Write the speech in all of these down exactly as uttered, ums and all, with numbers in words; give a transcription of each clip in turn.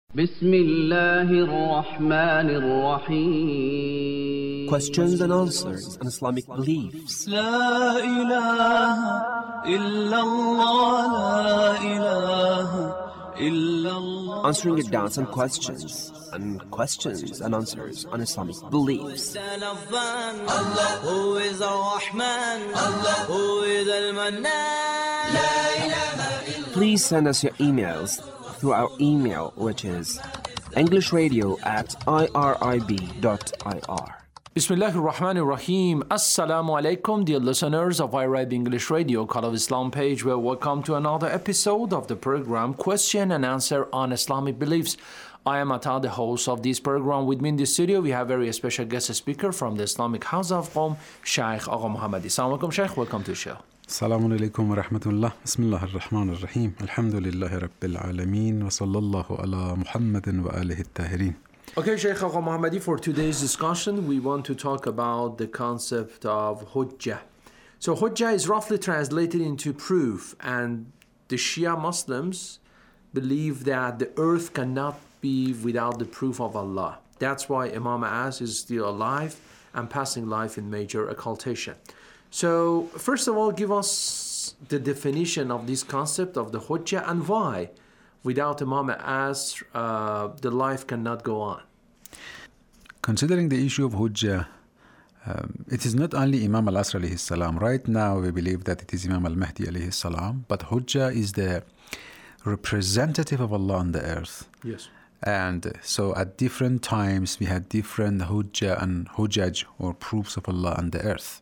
بسم الله الرحمن الرحيم. Questions and answers on Islamic beliefs. لا إله إلا الله لا إله إلا الله. Answering your doubts and questions and questions and answers on Islamic beliefs. Allah who is Ar-Rahman, Allah who is Al-Mannan. لا إله إلا. Please send us your emails through our email, which is englishradio at irib dot ir. Bismillahir Rahmanir Rahim. Assalamu alaikum, dear listeners of iRib English Radio, Call of Islam page. Well, welcome to another episode of the program Question and Answer on Islamic Beliefs. I am Ata, the host of this program. With me in the studio, we have a very special guest speaker from the Islamic House of Qom, Shaykh Agha Muhammadi. Assalamu alaikum, Shaykh. Welcome to the show. Assalamu alaikum wa rahmatullah. Bismillah ar-Rahman ar-Rahim. Alhamdulillahi Rabbil Alameen. Wa sallallahu ala Muhammadin wa alihi at-tahirin. Okay, Shaykh Agha Muhammadi, for today's discussion, we want to talk about the concept of Hujjah. So Hujjah is roughly translated into proof, and the Shia Muslims believe that the earth cannot be without the proof of Allah. That's why Imam Az is still alive and passing life in major occultation. So, first of all, give us the definition of this concept of the Hujjah and why, without Imam Az, uh, the life cannot go on. Considering the issue of Hujjah, um, it is not only Imam al-Asr alayhi salam. Right now, we believe that it is Imam al-Mahdi alayhi salam, but Hujjah is the representative of Allah on the earth. Yes. And so, at different times, we had different Hujjah and Hujjaj, or proofs of Allah on the earth.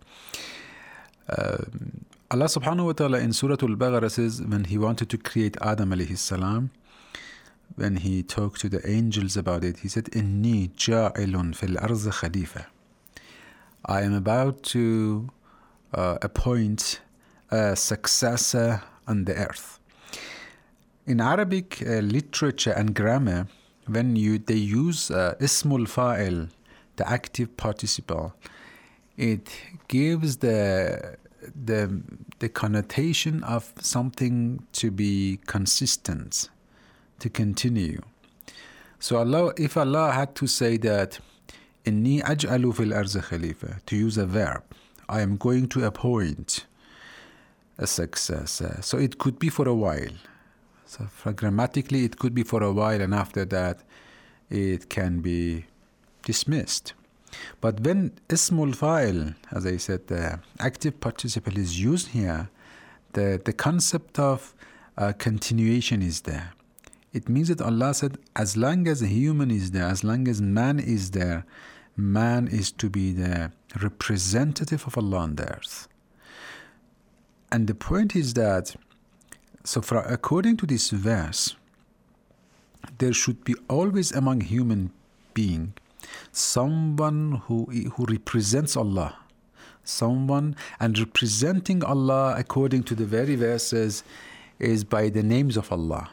Uh, Allah subhanahu wa ta'ala in Surah Al-Baqarah says, when He wanted to create Adam alayhi salam, when He talked to the angels about it, He said, Inni ja'ilun fil arz khalifa. I am about to uh, appoint a successor on the earth. In Arabic uh, literature and grammar, when you they use uh, ismul fa'il, the active participle, it gives the the the connotation of something to be consistent, to continue. So Allah, if Allah had to say that, Inni aj'alu fil arz khalifa, to use a verb, I am going to appoint a successor. So it could be for a while. So for grammatically, it could be for a while, and after that, it can be dismissed. But when ismul fa'il, as I said, the active participle is used here, the, the concept of uh, continuation is there. It means that Allah said, as long as a human is there, as long as man is there, man is to be the representative of Allah on the earth. And the point is that, so for, according to this verse, there should be always among human beings someone who who represents Allah, someone, and representing Allah according to the very verses is by the names of Allah.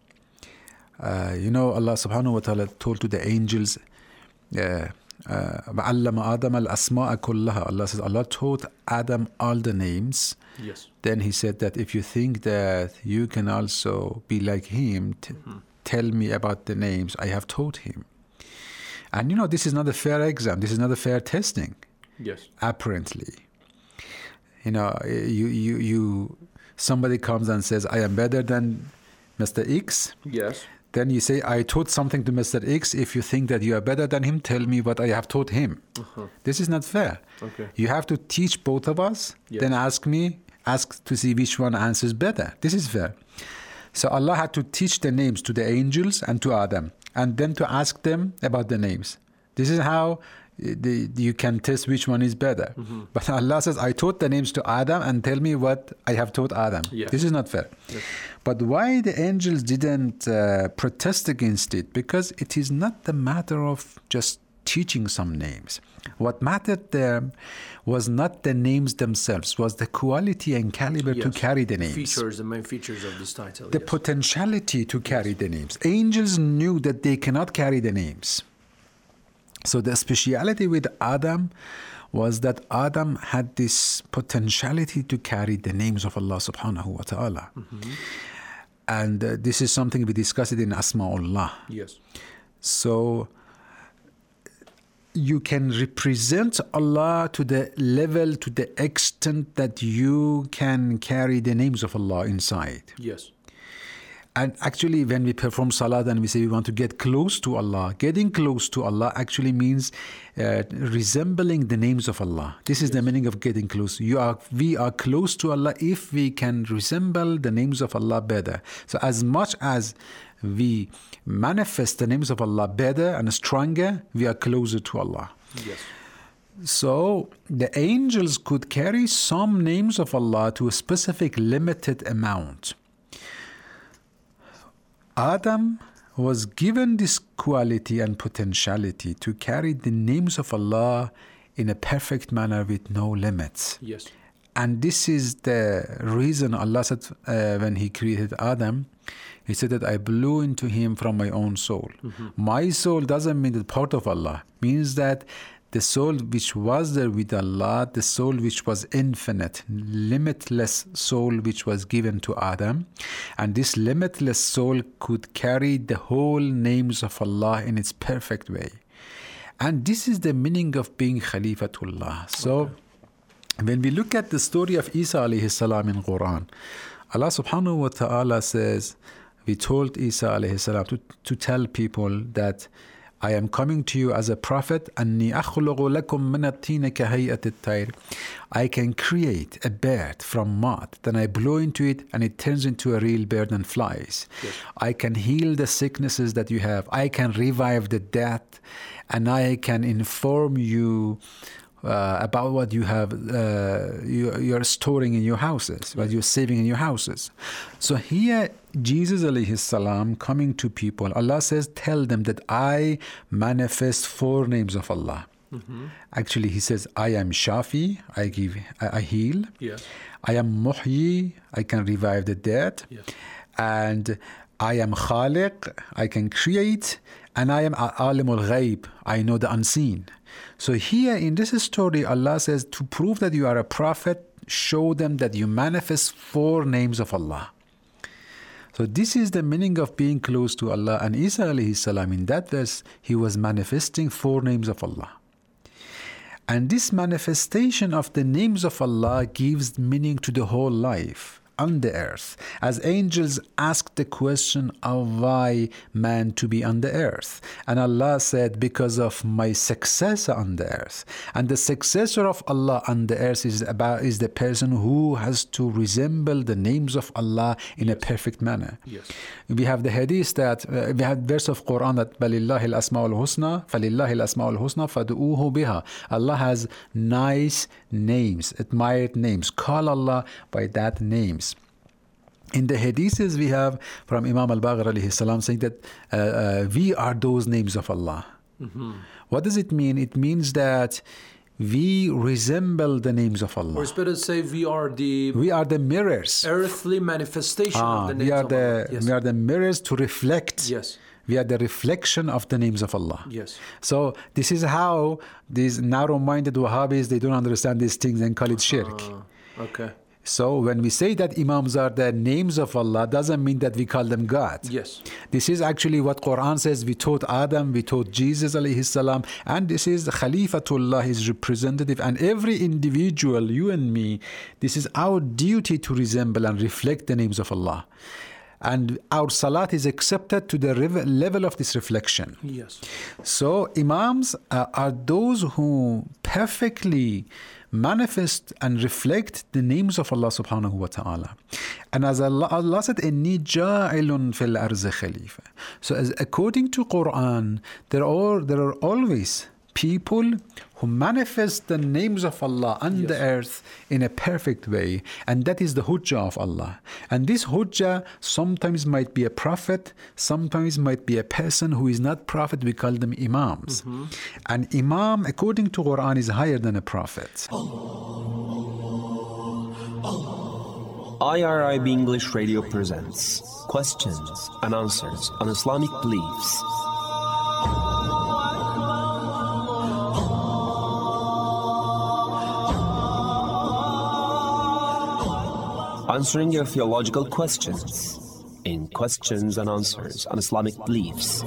Uh, you know, Allah subhanahu wa ta'ala told to the angels, uh, وَعَلَّمَ آدَمَ الْأَسْمَاءَ كُلَّهَا. Allah says, Allah taught Adam all the names. Yes. Then He said that if you think that you can also be like Him, t- mm-hmm. tell me about the names I have taught Him. And you know, this is not a fair exam. This is not a fair testing. Yes. Apparently. You know, you, you, you, somebody comes and says, I am better than Mister X. Yes. Then you say, I taught something to Mister X. If you think that you are better than him, tell me what I have taught him. Uh-huh. This is not fair. Okay. You have to teach both of us, yes. Then ask me, ask to see which one answers better. This is fair. So Allah had to teach the names to the angels and to Adam, and then to ask them about the names. This is how the, you can test which one is better. Mm-hmm. But Allah says, I taught the names to Adam, and tell me what I have taught Adam. Yes. This is not fair. Yes. But why the angels didn't uh, protest against it? Because it is not the matter of just teaching some names. What mattered there was not the names themselves, was the quality and caliber yes. to carry the names. Features, the main features of this title. The yes. potentiality to carry yes. the names. Angels knew that they cannot carry the names. So the speciality with Adam was that Adam had this potentiality to carry the names of Allah subhanahu wa ta'ala. Mm-hmm. And uh, this is something we discussed in Asma'ullah. Yes. So you can represent Allah to the level, to the extent that you can carry the names of Allah inside. Yes. And actually, when we perform salat and we say we want to get close to Allah, getting close to Allah actually means uh, resembling the names of Allah. This is yes. the meaning of getting close. You are, we are close to Allah if we can resemble the names of Allah better. So as much as we manifest the names of Allah better and stronger, we are closer to Allah. Yes. So the angels could carry some names of Allah to a specific limited amount. Adam was given this quality and potentiality to carry the names of Allah in a perfect manner with no limits. Yes. And this is the reason Allah said uh, when He created Adam, He said that I blew into him from my own soul. Mm-hmm. My soul doesn't mean that part of Allah. Means that the soul which was there with Allah, the soul which was infinite, limitless soul which was given to Adam. And this limitless soul could carry the whole names of Allah in its perfect way. And this is the meaning of being Khalifatullah. So okay. when we look at the story of Isa alayhi salam in Quran, Allah subhanahu wa ta'ala says, we told Isa alayhi salam to, to tell people that I am coming to you as a prophet. أَنِّي أَخْلُقُ لَكُم مِّنَ الطِّينِ كَهَيْئَةِ الطَّيْرِ. I can create a bird from mud. Then I blow into it and it turns into a real bird and flies. Yes. I can heal the sicknesses that you have. I can revive the dead. And I can inform you uh, about what you have, uh, you, you're storing in your houses, what you're saving in your houses. So here, Jesus alayhi salam coming to people, Allah says, tell them that I manifest four names of Allah. Mm-hmm. Actually, He says, I am Shafi, I give, I, I heal. Yes. I am Muhyi, I can revive the dead. Yes. And I am Khaliq, I can create. And I am Alimul Ghaib, I know the unseen. So here in this story, Allah says, to prove that you are a prophet, show them that you manifest four names of Allah. So this is the meaning of being close to Allah. And Isa alayhi salam, in that verse, he was manifesting four names of Allah. And this manifestation of the names of Allah gives meaning to the whole life on the earth. As angels asked the question of why man to be on the earth. And Allah said, because of my successor on the earth. And the successor of Allah on the earth is about is the person who has to resemble the names of Allah in yes. a perfect manner. Yes. We have the hadith that, uh, we have verse of Quran that فَلِلَّهِ الْأَسْمَاءُ الْحُسْنَى فَلِلَّهِ الْأَسْمَاءُ الْحُسْنَى فَدُؤُوهُ بِهَا. Allah has nice names, admired names. Call Allah by that names. In the hadiths we have from Imam al-Baqir alayhi salam saying that uh, uh, we are those names of Allah. Mm-hmm. What does it mean? It means that we resemble the names of Allah. Or it's better to say we are the we are the mirrors, earthly manifestation ah, of the names we are of the, Allah. Yes. We are the mirrors to reflect. Yes. We are the reflection of the names of Allah. Yes. So this is how these narrow-minded Wahhabis, they don't understand these things and call it shirk. Uh, okay. So when we say that Imams are the names of Allah, doesn't mean that we call them God. Yes. This is actually what Quran says. We taught Adam, we taught Jesus alayhi salam, and this is Khalifatullah, his representative. And every individual, you and me, this is our duty to resemble and reflect the names of Allah. And our salat is accepted to the level of this reflection. Yes. So Imams uh, are those who perfectly manifest and reflect the names of Allah subhanahu wa ta'ala. And as Allah, Allah said, إِنِّي جَاعِلٌ فِي الْأَرْضِ خَلِيفَةً. So as according to Quran, there are, there are always people who manifest the names of Allah on yes. the earth in a perfect way. And that is the hujjah of Allah. And this hujjah sometimes might be a prophet, sometimes might be a person who is not prophet. We call them imams. Mm-hmm. And imam, according to Quran, is higher than a prophet. I R I B English Radio presents questions and answers on Islamic beliefs. Answering your theological questions in questions and answers on Islamic beliefs.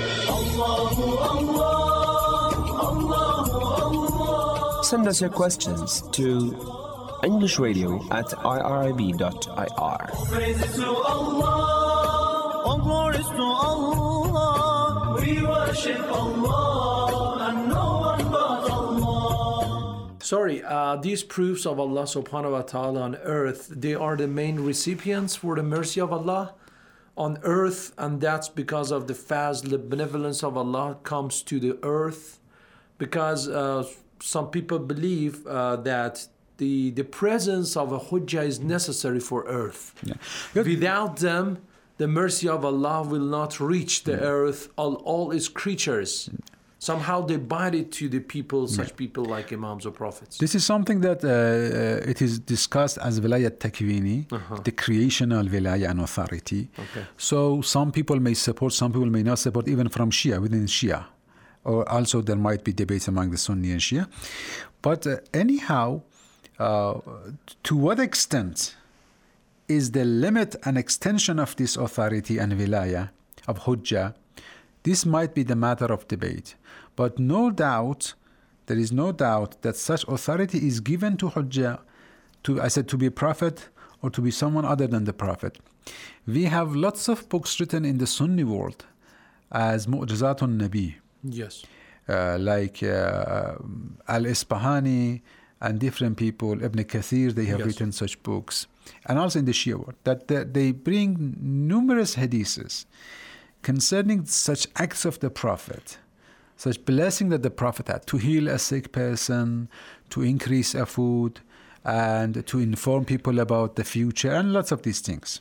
Send us your questions to English Radio at I R I B dot I R. Praises to Allah, all glories to Allah. We worship Allah and no one but Allah. Sorry, uh, these proofs of Allah subhanahu wa ta'ala on earth, they are the main recipients for the mercy of Allah on earth, and that's because of the fazl, the benevolence of Allah comes to the earth, because uh, some people believe uh, that the, the presence of a hujjah is necessary for earth. Yeah. Without them, the mercy of Allah will not reach the earth, all, all its creatures. Somehow they bind it to the people, such yeah. people like imams or prophets. This is something that uh, uh, it is discussed as wilayat takwini, uh-huh. the creational wilayah and authority. Okay. So some people may support, some people may not support, even from Shia, within Shia. Or also there might be debates among the Sunni and Shia. But uh, anyhow, uh, to what extent is the limit and extension of this authority and wilayah of hujjah? This might be the matter of debate. But no doubt, there is no doubt that such authority is given to hujjah, to, I said, to be a prophet or to be someone other than the prophet. We have lots of books written in the Sunni world as Mu'jizatun Nabi. Yes. Uh, like uh, Al-Isbahani and different people, Ibn Kathir, they have yes. written such books. And also in the Shia world, that they bring numerous hadiths concerning such acts of the Prophet, such blessing that the Prophet had to heal a sick person, to increase a food, and to inform people about the future, and lots of these things.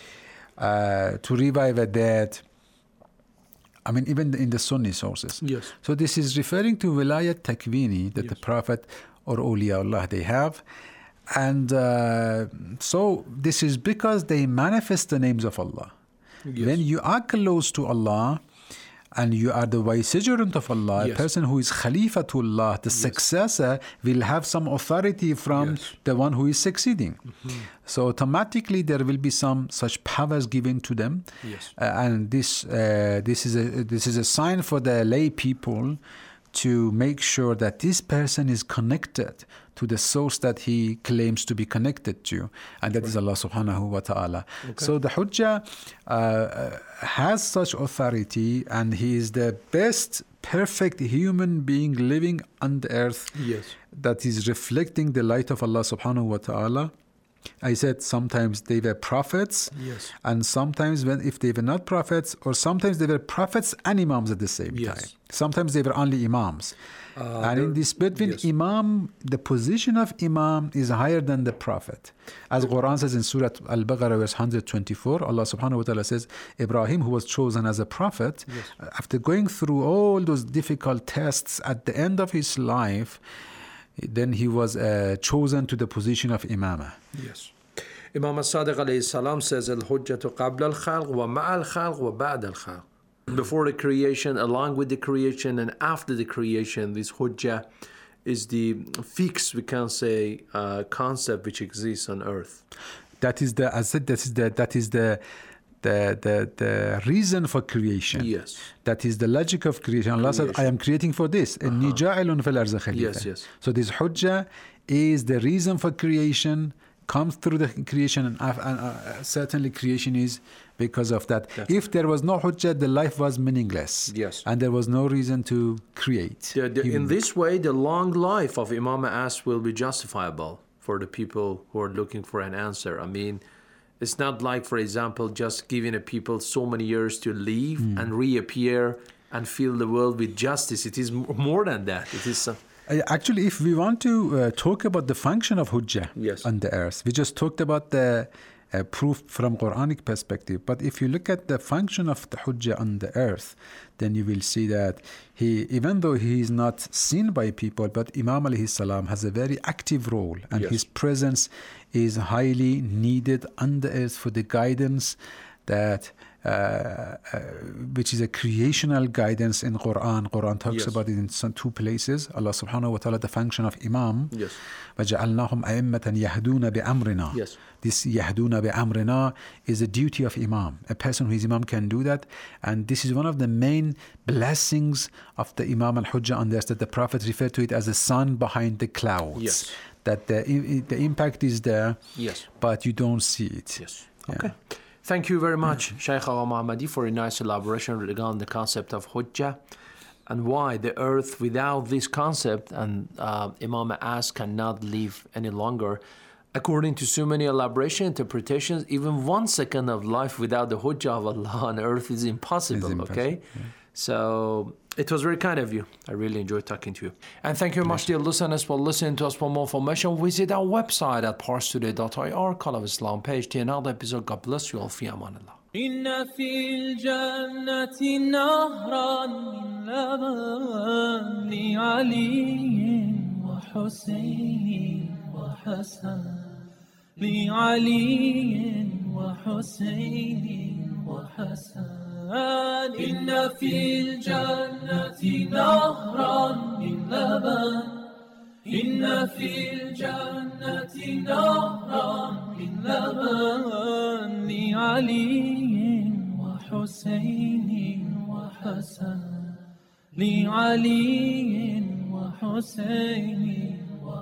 Uh, to revive a dead. I mean, even in the Sunni sources. Yes. So this is referring to wilayat takwini that yes. the Prophet or awliyaullah they have. And uh, so this is because they manifest the names of Allah. Yes. When you are close to Allah and you are the vicegerent of Allah, yes. a person who is Khalifatullah, the yes. successor, will have some authority from yes. the one who is succeeding. Mm-hmm. So automatically there will be some such powers given to them. Yes. Uh, and this uh, this is a this is a sign for the lay people to make sure that this person is connected to the source that he claims to be connected to, and that right. is Allah subhanahu wa ta'ala. Okay. So the hujjah uh, has such authority, and he is the best perfect human being living on the earth yes. that is reflecting the light of Allah subhanahu wa ta'ala. I said sometimes they were prophets, yes. and sometimes when if they were not prophets, or sometimes they were prophets and imams at the same yes. time. Sometimes they were only imams. Uh, and in this between yes. imam, the position of imam is higher than the prophet. As Quran says in Surah Al-Baqarah verse one hundred twenty-four, Allah subhanahu wa ta'ala says, Ibrahim, who was chosen as a prophet, yes. after going through all those difficult tests at the end of his life, then he was uh, chosen to the position of imamah. Yes. Imam as-Sadiq alayhi salam says, Al-Hujjatu qabla al-khalq wa ma'a al-khalq wa ba'da al-khalq. Before the creation, along with the creation, and after the creation, this hujjah is the fixed, we can say, uh, concept which exists on earth. That is the, as I said, that is the, that is the, the, the, the reason for creation. Yes. That is the logic of creation. Allah said, I am creating for this. Uh-huh. Yes, yes. So this hujjah is the reason for creation, comes through the creation, and, and uh, certainly creation is because of that. That's if there was no hujjah, the life was meaningless. Yes. And there was no reason to create. The, the, in this way, the long life of Imam As will be justifiable for the people who are looking for an answer. I mean, it's not like, for example, just giving a people so many years to leave mm. and reappear and fill the world with justice. It is more than that. It is. Uh, Actually, if we want to uh, talk about the function of hujjah yes. on the earth, we just talked about the uh, proof from Quranic perspective. But if you look at the function of the hujjah on the earth, then you will see that he, even though he is not seen by people, but Imam alayhi salam has a very active role, and yes. his presence is highly needed on the earth for the guidance that uh, uh, which is a creational guidance in Quran. Quran talks Yes. about it in some two places. Allah subhanahu wa ta'ala, the function of Imam. Yes. وَجَعَلْنَاهُمْ أَئِمَّةً يَهْدُونَ بِأَمْرِنَا. Yes. This يَهْدُونَ بِأَمْرِنَا is a duty of Imam. A person who is Imam can do that. And this is one of the main blessings of the Imam al-Hujjah on this, that the Prophet referred to it as the sun behind the clouds. Yes. That the, the impact is there, Yes. but you don't see it. Yes. Yeah. Okay. Thank you very much, Shaykh Agha Muhammadi, for a nice elaboration regarding the concept of Hujjah and why the earth without this concept and uh, Imam As cannot live any longer. According to so many elaboration interpretations, even one second of life without the Hujjah of Allah on earth is impossible, It's impossible, okay? yeah. So it was very kind of you. I really enjoyed talking to you. And thank you very much, dear listeners, for listening to us. For more information, visit our website at parstoday dot I R, Call of Islam page. To another episode. God bless you all. Fi aman Allah. إن في الجنة نهرا من لبن لعلي وحسين وحسن لعلي وحسين وحسن إن في الجنة نهرا من لبن إن في الجنة نهرا من لبن لعلي وحسين وحسن لعلي وحسين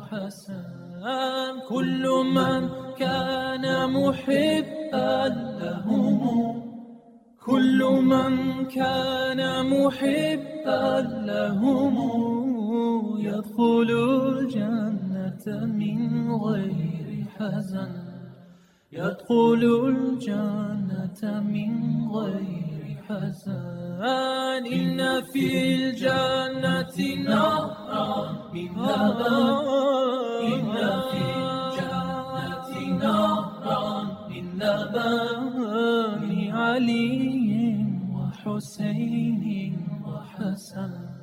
وحسن كل من كان محبا لهم كل من كان محبا لهم يدخل الجنة من غير حزن يدخل الجنة من غير حزن إن في الجنة نهرا من لبن إن في الجنة نهرا من لبن لعلي وحسين وحسن